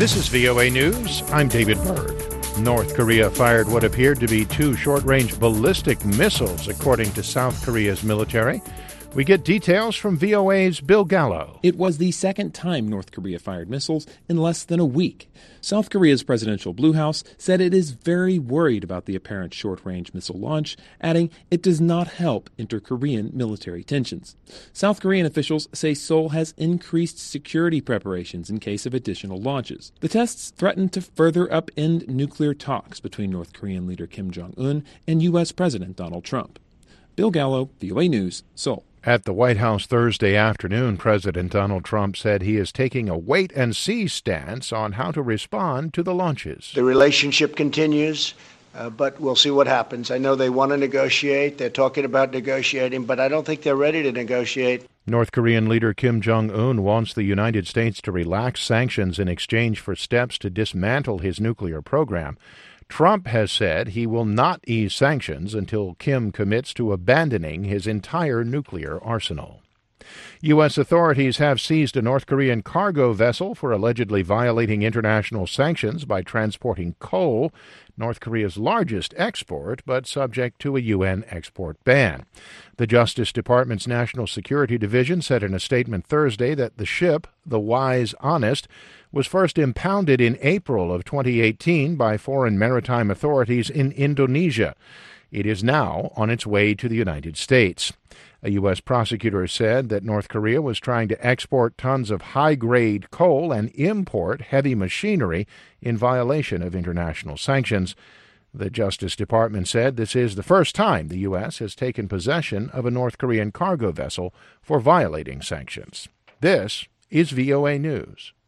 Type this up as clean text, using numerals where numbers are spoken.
This is VOA News. I'm David Berg. North Korea fired what appeared to be 2 short-range ballistic missiles, according to South Korea's military. We get details from VOA's Bill Gallo. It was the second time North Korea fired missiles in less than a week. South Korea's presidential Blue House said it is very worried about the apparent short-range missile launch, adding it does not help inter-Korean military tensions. South Korean officials say Seoul has increased security preparations in case of additional launches. The tests threaten to further upend nuclear talks between North Korean leader Kim Jong-un and U.S. President Donald Trump. Bill Gallo, VOA News, Seoul. At the White House Thursday afternoon, President Donald Trump said he is taking a wait-and-see stance on how to respond to the launches. The relationship continues, but we'll see what happens. I know they want to negotiate. They're talking about negotiating, but I don't think they're ready to negotiate. North Korean leader Kim Jong-un wants the United States to relax sanctions in exchange for steps to dismantle his nuclear program. Trump has said he will not ease sanctions until Kim commits to abandoning his entire nuclear arsenal. U.S. authorities have seized a North Korean cargo vessel for allegedly violating international sanctions by transporting coal, North Korea's largest export, but subject to a UN export ban. The Justice Department's National Security Division said in a statement Thursday that the ship, the Wise Honest, was first impounded in April of 2018 by foreign maritime authorities in Indonesia. It is now on its way to the United States. A U.S. prosecutor said that North Korea was trying to export tons of high-grade coal and import heavy machinery in violation of international sanctions. The Justice Department said this is the first time the U.S. has taken possession of a North Korean cargo vessel for violating sanctions. This is VOA News.